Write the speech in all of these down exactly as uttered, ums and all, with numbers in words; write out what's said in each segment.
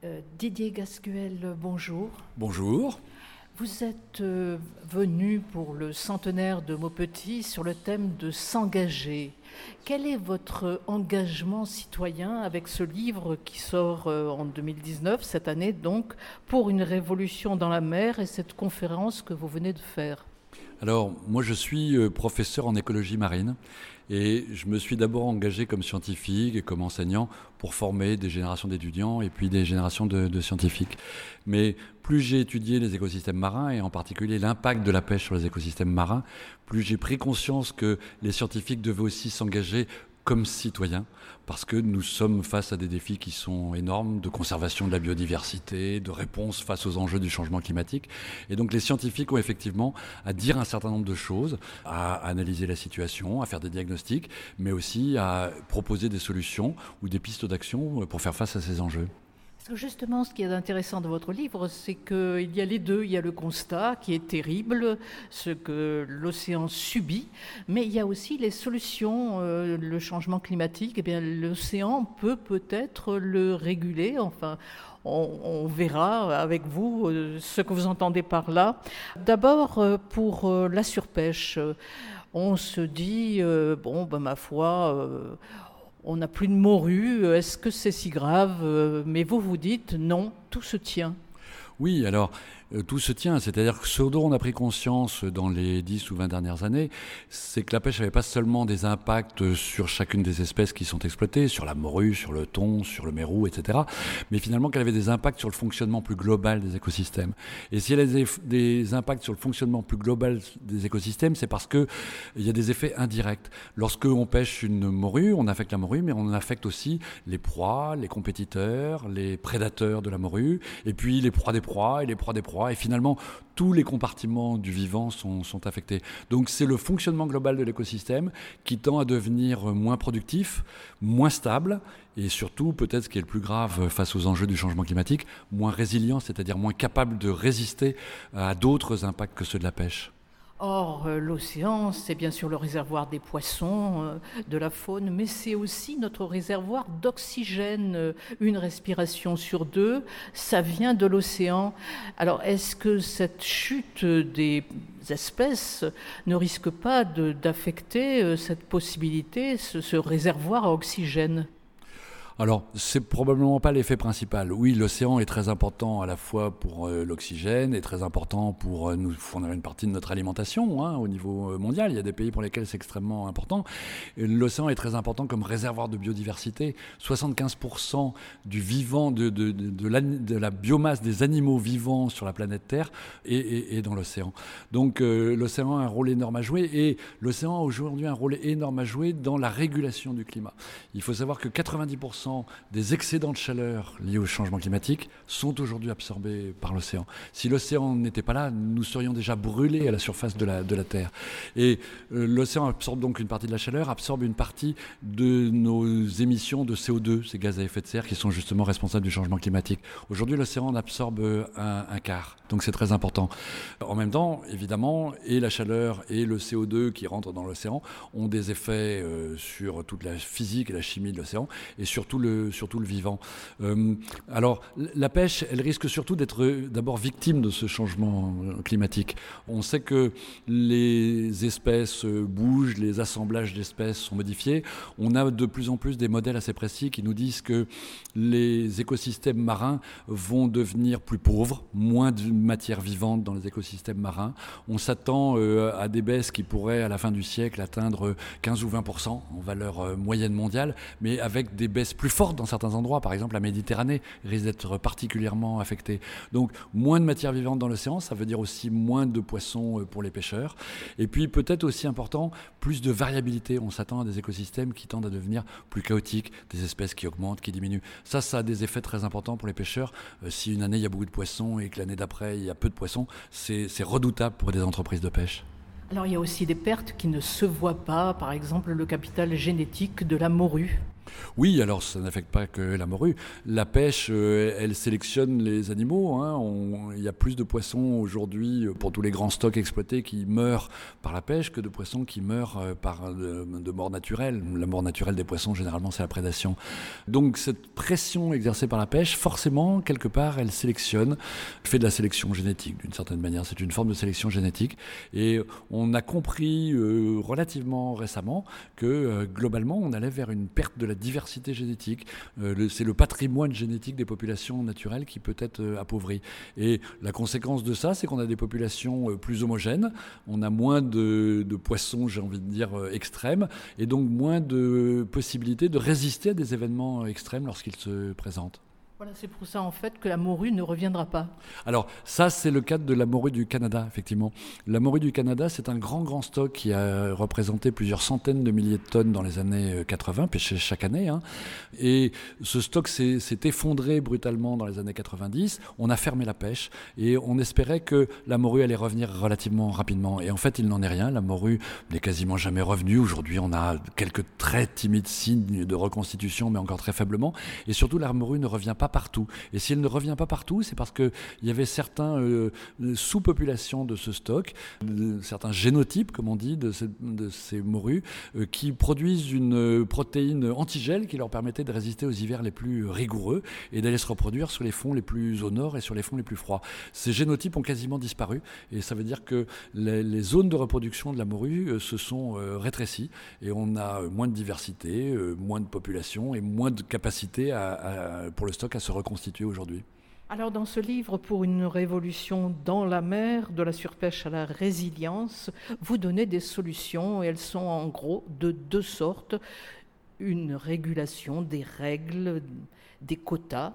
Euh, Didier Gascuel, bonjour. Bonjour. Vous êtes euh, venu pour le centenaire de Maupetit sur le thème de s'engager. Quel est votre engagement citoyen avec ce livre qui sort euh, en deux mille dix-neuf, cette année donc, pour une révolution dans la mer et cette conférence que vous venez de faire ? Alors, moi je suis professeur en écologie marine et je me suis d'abord engagé comme scientifique et comme enseignant pour former des générations d'étudiants et puis des générations de, de scientifiques. Mais plus j'ai étudié les écosystèmes marins et en particulier l'impact de la pêche sur les écosystèmes marins, plus j'ai pris conscience que les scientifiques devaient aussi s'engager comme citoyens, parce que nous sommes face à des défis qui sont énormes, de conservation de la biodiversité, de réponse face aux enjeux du changement climatique. Et donc les scientifiques ont effectivement à dire un certain nombre de choses, à analyser la situation, à faire des diagnostics, mais aussi à proposer des solutions ou des pistes d'action pour faire face à ces enjeux. Parce que justement, ce qui est intéressant dans votre livre, c'est qu'il y a les deux. Il y a le constat qui est terrible, ce que l'océan subit, mais il y a aussi les solutions. Euh, le changement climatique, eh bien, l'océan peut peut-être le réguler. Enfin, on, on verra avec vous euh, ce que vous entendez par là. D'abord, euh, pour euh, la surpêche, euh, on se dit, euh, bon, ben, ma foi... Euh, on n'a plus de morue, est-ce que c'est si grave ? Mais vous vous dites non, tout se tient. Oui, alors euh, tout se tient, c'est-à-dire que ce dont on a pris conscience dans les dix ou vingt dernières années, c'est que la pêche n'avait pas seulement des impacts sur chacune des espèces qui sont exploitées, sur la morue, sur le thon, sur le mérou, et cetera, mais finalement qu'elle avait des impacts sur le fonctionnement plus global des écosystèmes. Et si elle a des, des impacts sur le fonctionnement plus global des écosystèmes, c'est parce qu'il y a des effets indirects. Lorsque on pêche une morue, on affecte la morue, mais on affecte aussi les proies, les compétiteurs, les prédateurs de la morue, et puis les proies des proies et les proies des proies, et finalement tous les compartiments du vivant sont, sont affectés. Donc c'est le fonctionnement global de l'écosystème qui tend à devenir moins productif, moins stable et surtout, peut-être ce qui est le plus grave face aux enjeux du changement climatique, moins résilient, c'est-à-dire moins capable de résister à d'autres impacts que ceux de la pêche. Or, euh, l'océan, c'est bien sûr le réservoir des poissons, euh, de la faune, mais c'est aussi notre réservoir d'oxygène. Euh, une respiration sur deux, ça vient de l'océan. Alors, est-ce que cette chute des espèces ne risque pas de, d'affecter euh, cette possibilité, ce, ce réservoir à oxygène ? Alors, c'est probablement pas l'effet principal. Oui, l'océan est très important à la fois pour euh, l'oxygène et très important pour euh, nous fournir une partie de notre alimentation hein, au niveau mondial. Il y a des pays pour lesquels c'est extrêmement important. Et l'océan est très important comme réservoir de biodiversité. soixante-quinze pour cent du vivant, de, de, de, de, la, de la biomasse des animaux vivants sur la planète Terre est, est, est dans l'océan. Donc, euh, l'océan a un rôle énorme à jouer et l'océan a aujourd'hui un rôle énorme à jouer dans la régulation du climat. Il faut savoir que quatre-vingt-dix pour cent des excédents de chaleur liés au changement climatique sont aujourd'hui absorbés par l'océan. Si l'océan n'était pas là, nous serions déjà brûlés à la surface de la, de la Terre. Et euh, l'océan absorbe donc une partie de la chaleur, absorbe une partie de nos émissions de C O deux, ces gaz à effet de serre qui sont justement responsables du changement climatique. Aujourd'hui, l'océan en absorbe un, un quart, donc c'est très important. En même temps, évidemment, et la chaleur et le C O deux qui rentrent dans l'océan ont des effets euh, sur toute la physique et la chimie de l'océan, et surtout le, surtout le vivant. Euh, alors, la pêche, elle risque surtout d'être d'abord victime de ce changement climatique. On sait que les espèces bougent, les assemblages d'espèces sont modifiés. On a de plus en plus des modèles assez précis qui nous disent que les écosystèmes marins vont devenir plus pauvres, moins de matière vivante dans les écosystèmes marins. On s'attend euh, à des baisses qui pourraient, à la fin du siècle, atteindre quinze ou vingt pour cent en valeur euh, moyenne mondiale, mais avec des baisses plus fortes dans certains endroits. Par exemple, la Méditerranée risque d'être particulièrement affectée. Donc, moins de matière vivante dans l'océan, ça veut dire aussi moins de poissons pour les pêcheurs. Et puis, peut-être aussi important, plus de variabilité. On s'attend à des écosystèmes qui tendent à devenir plus chaotiques, des espèces qui augmentent, qui diminuent. Ça, ça a des effets très importants pour les pêcheurs. Euh, si une année, il y a beaucoup de poissons et que l'année d'après, il y a peu de poissons, c'est, c'est redoutable pour des entreprises de pêche. Alors, il y a aussi des pertes qui ne se voient pas. Par exemple, le capital génétique de la morue. Oui, alors ça n'affecte pas que la morue. La pêche, euh, elle sélectionne les animaux. Hein. On- il y a plus de poissons aujourd'hui euh, pour tous les grands stocks exploités qui meurent par la pêche que de poissons qui meurent euh, par de, de mort naturelle. La mort naturelle des poissons, généralement, c'est la prédation. Donc cette pression exercée par la pêche, forcément, quelque part, elle sélectionne, fait de la sélection génétique, d'une certaine manière. C'est une forme de sélection génétique. Et on a compris euh, relativement récemment que, euh, globalement, on allait vers une perte de la diversité génétique. Euh, le, c'est le patrimoine génétique des populations naturelles qui peut être euh, appauvri. Et la conséquence de ça, c'est qu'on a des populations euh, plus homogènes, on a moins de, de poissons, j'ai envie de dire, euh, extrêmes, et donc moins de possibilités de résister à des événements euh, extrêmes lorsqu'ils se présentent. Voilà, c'est pour ça en fait que la morue ne reviendra pas. Alors ça, c'est le cas de la morue du Canada, effectivement. La morue du Canada, c'est un grand, grand stock qui a représenté plusieurs centaines de milliers de tonnes dans les années quatre-vingts, pêché chaque année. Hein. Et ce stock s'est, s'est effondré brutalement dans les années quatre-vingt-dix. On a fermé la pêche et on espérait que la morue allait revenir relativement rapidement. Et en fait, il n'en est rien. La morue n'est quasiment jamais revenue. Aujourd'hui, on a quelques très timides signes de reconstitution, mais encore très faiblement. Et surtout, la morue ne revient pas partout. Et si elle ne revient pas partout, c'est parce qu'il y avait certains euh, sous-populations de ce stock, de, certains génotypes, comme on dit, de, ce, de ces morues, euh, qui produisent une euh, protéine antigel qui leur permettait de résister aux hivers les plus rigoureux et d'aller se reproduire sur les fonds les plus au nord et sur les fonds les plus froids. Ces génotypes ont quasiment disparu et ça veut dire que les, les zones de reproduction de la morue euh, se sont euh, rétrécies et on a moins de diversité, euh, moins de population et moins de capacité à, à, pour le stock à se reconstituer aujourd'hui. Alors dans ce livre, pour une révolution dans la mer, de la surpêche à la résilience, vous donnez des solutions et elles sont en gros de deux sortes. Une régulation des règles, des quotas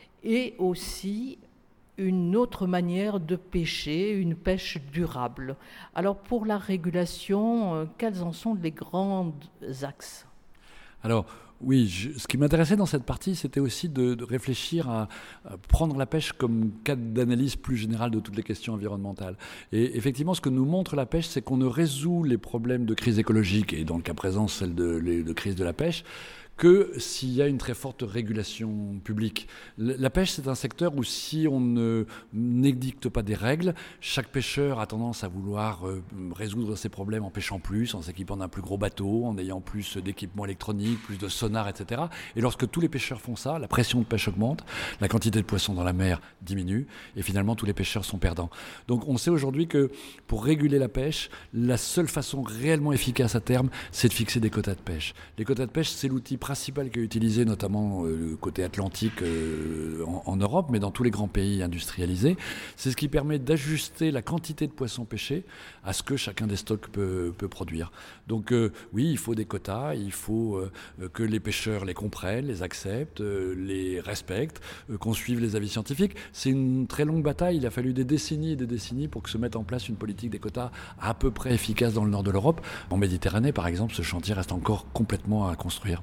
et aussi une autre manière de pêcher, une pêche durable. Alors pour la régulation, quels en sont les grands axes ? Alors, oui, je, ce qui m'intéressait dans cette partie, c'était aussi de, de réfléchir à, à prendre la pêche comme cadre d'analyse plus générale de toutes les questions environnementales. Et effectivement, ce que nous montre la pêche, c'est qu'on ne résout les problèmes de crise écologique, et dans le cas présent, celle de, les, de crise de la pêche, que s'il y a une très forte régulation publique. La pêche, c'est un secteur où si on ne n'édicte pas des règles, chaque pêcheur a tendance à vouloir euh, résoudre ses problèmes en pêchant plus, en s'équipant d'un plus gros bateau, en ayant plus d'équipements électroniques, plus de sonar, et cetera. Et lorsque tous les pêcheurs font ça, la pression de pêche augmente, la quantité de poissons dans la mer diminue, et finalement tous les pêcheurs sont perdants. Donc on sait aujourd'hui que pour réguler la pêche, la seule façon réellement efficace à terme, c'est de fixer des quotas de pêche. Les quotas de pêche, c'est l'outil principal qui est utilisé notamment euh, côté atlantique euh, en, en Europe, mais dans tous les grands pays industrialisés. C'est ce qui permet d'ajuster la quantité de poissons pêchés à ce que chacun des stocks peut, peut produire. Donc euh, oui, il faut des quotas, il faut euh, que les pêcheurs les comprennent, les acceptent, euh, les respectent, euh, qu'on suive les avis scientifiques. C'est une très longue bataille, il a fallu des décennies et des décennies pour que se mette en place une politique des quotas à peu près efficace dans le nord de l'Europe. En Méditerranée, par exemple, ce chantier reste encore complètement à construire.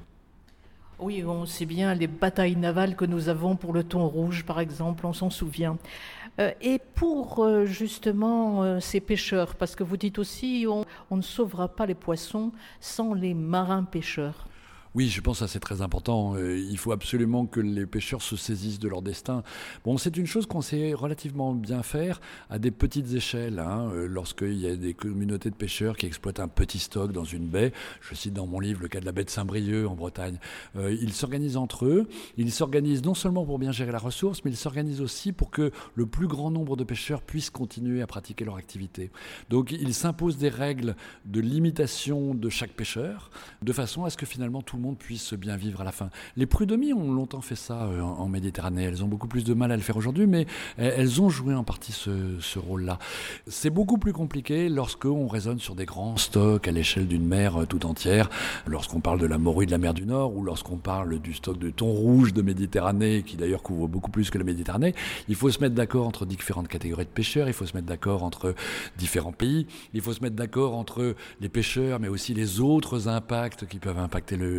Oui, on sait bien les batailles navales que nous avons pour le thon rouge, par exemple, on s'en souvient. Euh, et pour euh, justement euh, ces pêcheurs, parce que vous dites aussi on, on ne sauvera pas les poissons sans les marins pêcheurs. Oui, je pense que ça c'est très important. Euh, il faut absolument que les pêcheurs se saisissent de leur destin. Bon, c'est une chose qu'on sait relativement bien faire à des petites échelles. Hein, euh, lorsqu'il y a des communautés de pêcheurs qui exploitent un petit stock dans une baie, je cite dans mon livre le cas de la baie de Saint-Brieuc en Bretagne, euh, ils s'organisent entre eux. Ils s'organisent non seulement pour bien gérer la ressource, mais ils s'organisent aussi pour que le plus grand nombre de pêcheurs puissent continuer à pratiquer leur activité. Donc, ils s'imposent des règles de limitation de chaque pêcheur, de façon à ce que finalement tout le monde puisse bien vivre à la fin. Les prud'hommies ont longtemps fait ça euh, en, en Méditerranée. Elles ont beaucoup plus de mal à le faire aujourd'hui, mais elles ont joué en partie ce, ce rôle-là. C'est beaucoup plus compliqué lorsqu'on raisonne sur des grands stocks à l'échelle d'une mer euh, tout entière, lorsqu'on parle de la morue de la mer du Nord ou lorsqu'on parle du stock de thon rouge de Méditerranée, qui d'ailleurs couvre beaucoup plus que la Méditerranée. Il faut se mettre d'accord entre différentes catégories de pêcheurs, il faut se mettre d'accord entre différents pays, il faut se mettre d'accord entre les pêcheurs, mais aussi les autres impacts qui peuvent impacter le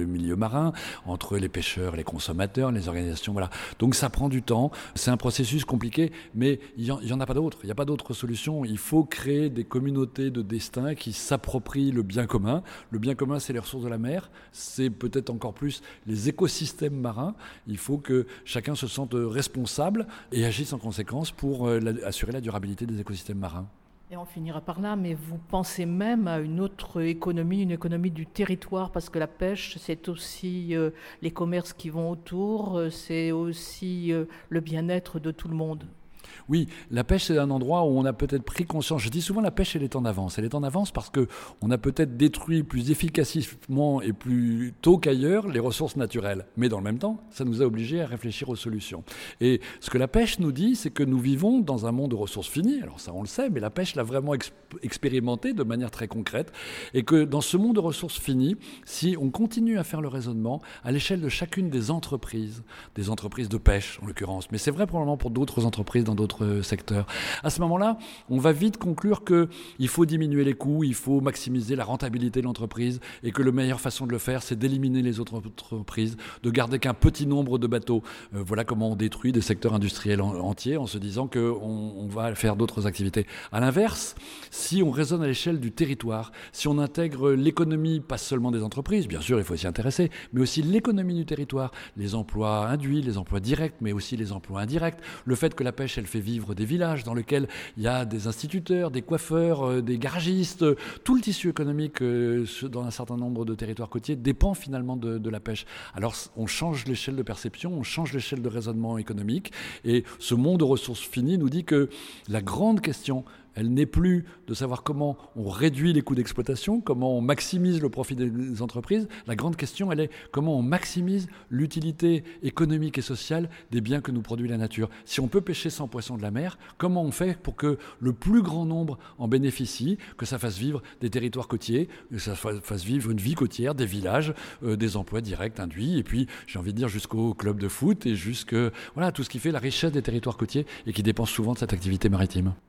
milieu marin, entre les pêcheurs, les consommateurs, les organisations, voilà. Donc ça prend du temps, c'est un processus compliqué, mais il n'y en, en a pas d'autre, il n'y a pas d'autre solution. Il faut créer des communautés de destin qui s'approprient le bien commun. Le bien commun, c'est les ressources de la mer, c'est peut-être encore plus les écosystèmes marins. Il faut que chacun se sente responsable et agisse en conséquence pour euh, la, assurer la durabilité des écosystèmes marins. Et on finira par là, mais vous pensez même à une autre économie, une économie du territoire, parce que la pêche, c'est aussi euh, les commerces qui vont autour, euh, c'est aussi euh, le bien-être de tout le monde. Oui, la pêche, c'est un endroit où on a peut-être pris conscience. Je dis souvent la pêche, elle est en avance. Elle est en avance parce qu'on a peut-être détruit plus efficacement et plus tôt qu'ailleurs les ressources naturelles. Mais dans le même temps, ça nous a obligés à réfléchir aux solutions. Et ce que la pêche nous dit, c'est que nous vivons dans un monde de ressources finies. Alors ça, on le sait, mais la pêche l'a vraiment exp- expérimenté de manière très concrète. Et que dans ce monde de ressources finies, si on continue à faire le raisonnement à l'échelle de chacune des entreprises, des entreprises de pêche en l'occurrence, mais c'est vrai probablement pour d'autres entreprises dans d'autres secteurs. À ce moment-là, on va vite conclure qu'il faut diminuer les coûts, il faut maximiser la rentabilité de l'entreprise et que la meilleure façon de le faire, c'est d'éliminer les autres entreprises, de garder qu'un petit nombre de bateaux. Euh, voilà comment on détruit des secteurs industriels en, entiers en se disant qu'on on va faire d'autres activités. À l'inverse, si on raisonne à l'échelle du territoire, si on intègre l'économie, pas seulement des entreprises, bien sûr, il faut s'y intéresser, mais aussi l'économie du territoire, les emplois induits, les emplois directs, mais aussi les emplois indirects, le fait que la pêche, elle fait vivre des villages dans lesquels il y a des instituteurs, des coiffeurs, euh, des garagistes. Tout le tissu économique euh, dans un certain nombre de territoires côtiers dépend finalement de, de la pêche. Alors on change l'échelle de perception, on change l'échelle de raisonnement économique et ce monde de ressources finies nous dit que la grande question, elle n'est plus de savoir comment on réduit les coûts d'exploitation, comment on maximise le profit des entreprises. La grande question, elle est comment on maximise l'utilité économique et sociale des biens que nous produit la nature. Si on peut pêcher cent poissons de la mer, comment on fait pour que le plus grand nombre en bénéficie, que ça fasse vivre des territoires côtiers, que ça fasse vivre une vie côtière, des villages, euh, des emplois directs induits, et puis j'ai envie de dire jusqu'au club de foot et jusque voilà tout ce qui fait la richesse des territoires côtiers et qui dépend souvent de cette activité maritime.